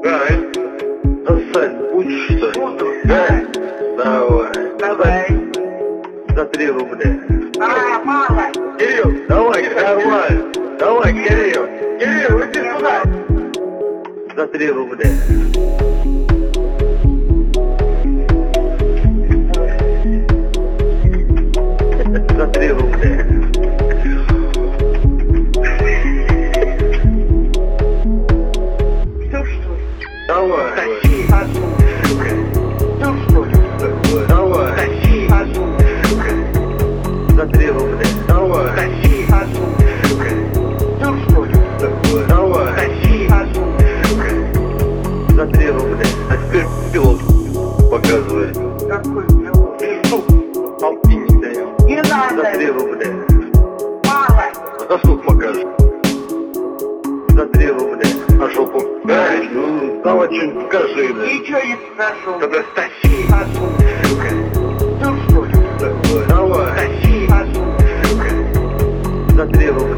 Ай, засать будешь, что ли? Буду. Ай, давай. Давай. За 3 рубля. Мало. Кирилл, давай, нормально. Давай, Кирилл. Кирилл, иди сюда. За 3 рубля. За 3 рубля. Все, что ли? Давай. Тащи. Сука. Все, что ли? Давай. Тащи. Сука. За 3 рубля. Давай. Тащи. Сука. Все, что ли? Давай. Тащи. Сука. За 3 рубля. А теперь пилот показывай. Какой пилот? Полтинник даем. Не надо. За 3 рубля. Мало. А сколько покажешь? За 3 рубля. А жопу? Ай, ну, давай что-нибудь покажи, да. Ничего не скажу. Тогда тащи. Сука. Все, что ли? Давай. Тащи. Сука. За 3 рубля.